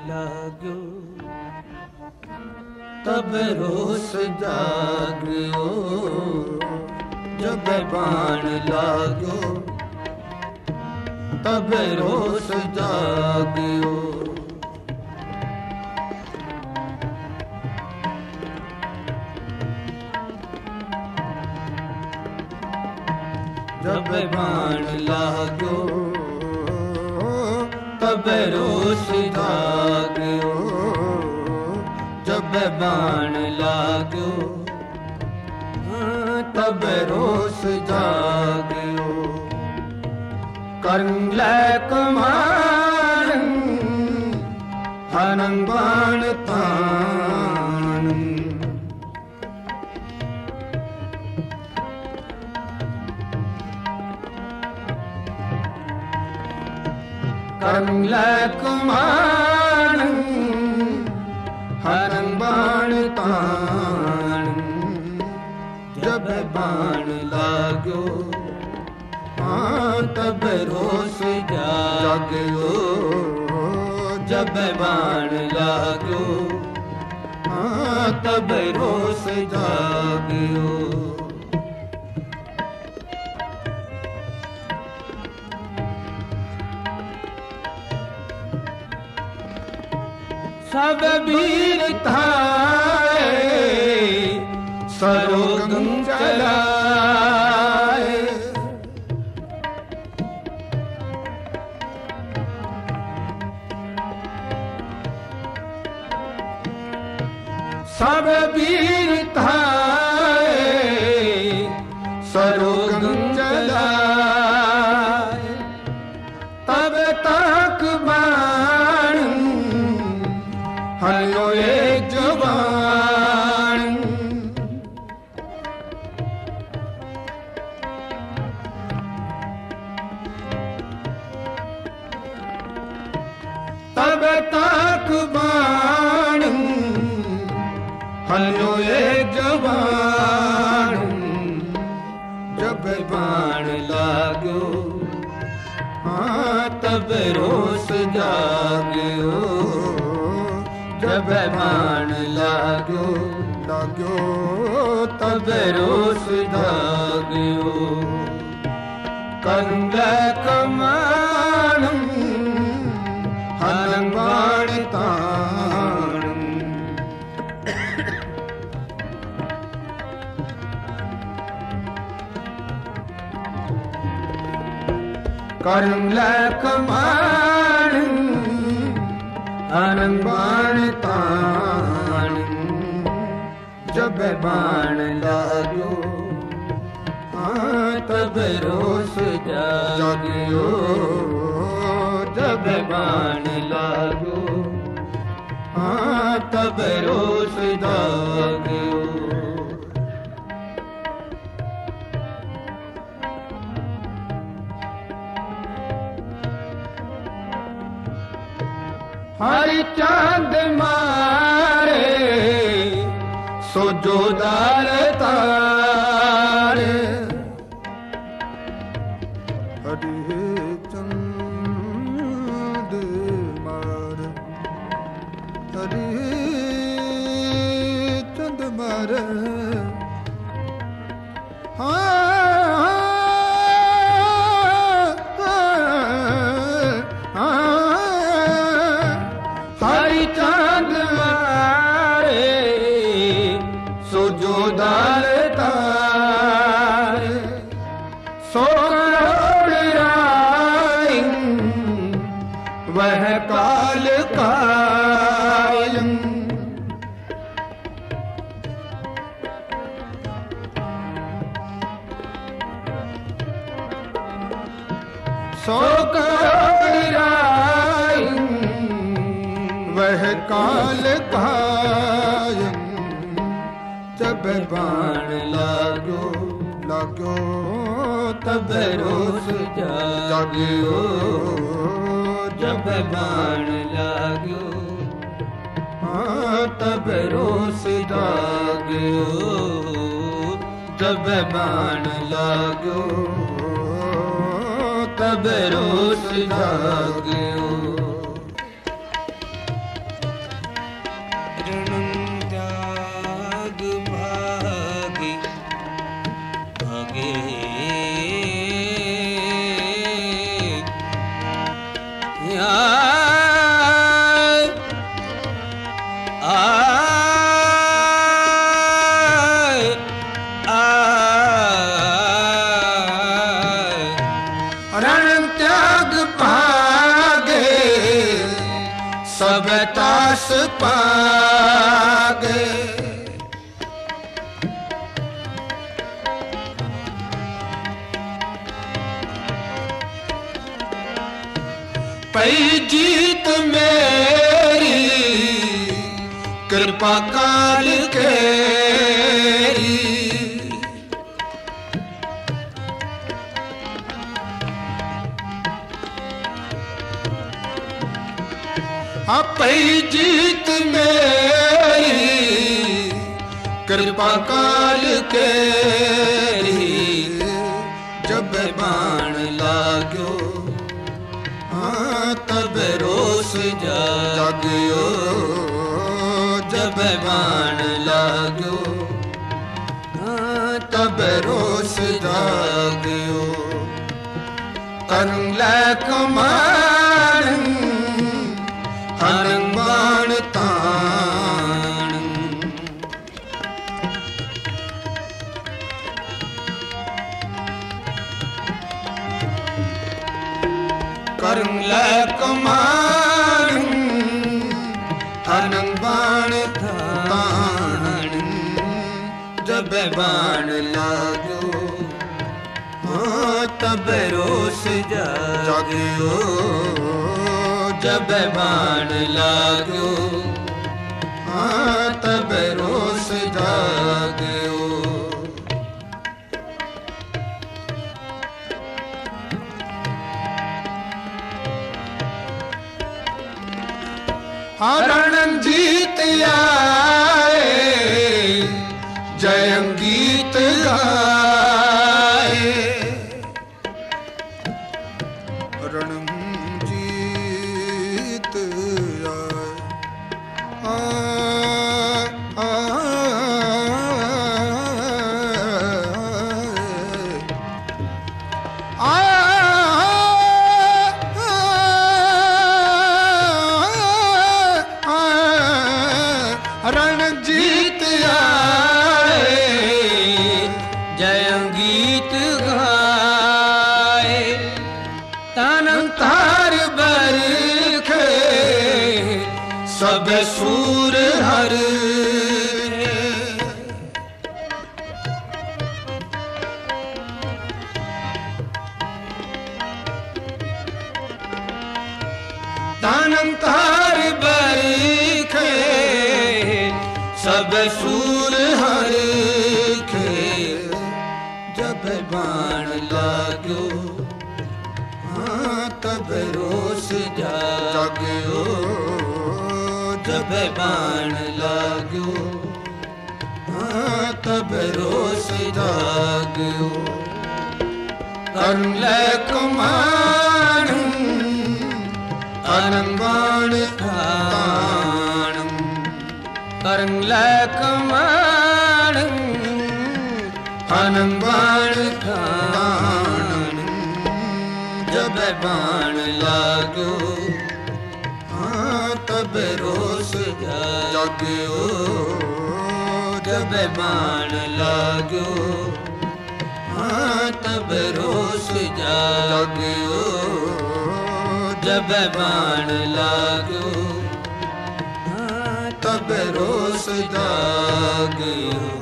लागो तब रोस जागो जब बाण लागो तब रोस जागो जब बाण लागो तब रोस जागो जब बाण लागो तब रोस जागो करन लै कमान हनन बाण तान करन लै कमान हरन बाण तान जब बाण लागो तब रोस जागो जब बाण लागो तब रोस जागो सब वीर थाए सरोगम चलाए सब वीर थाए सरोगम चलाए तब तक बाण हलो एक जुबान तब तक बाण हलो एक जुबान जब बाण लागो तब रोस जागो जब बाण लागो तब रोस जागो करन लै कमान हनन बाण तान करन लै कमान हनन बाण तान जब बाण लागो तब रोस जागो जब बाण लागो तब रोस जागो हरि चांद मारे सो जोदार तारे हरि चंद मारे हरि चंद मारे चांद मारे सो जोदार तारे सो करोड़ राय वह काल कायम सो करोड़ राय वह काल कायम जब बाण लागो तब रोस जागो जब बाण लागो तब रोस जागो जब बाण लागो तब रोस जागो रण त्याग भागे भागे रण त्याग भागे सब तास पागे पई जीत मेरी कृपा काल केरी पई जीत मेरी कृपा काल केरी जब बाण लाग्यो तब रोस जाग्यो जब बाण लाग्यो तब रोस जाग्यो करन लै कमान हनुमान तान करन लै कमान हनुमान तान जब बाण लागो तब रोस जाग्यो जब बाण लाग्यो तब रोस जाग्यो रण जीत आए जय गीत गाए रण रण जीत आए जय गीत गाए तन तार बरखे सब सूर हर तन तार बरखे सब सूर हर के जब बाण लाग्यो तब रोस जाग्यो जब बाण लाग्यो तब रोस जाग्यो करन लै कमान हनुमान तान करन लै कमान हनुमान तान जब बाण लागो तब रोस जाग्यो जब बाण लागो तब रोस जाग्यो जब बाण लागो तब रोस जाग्यो।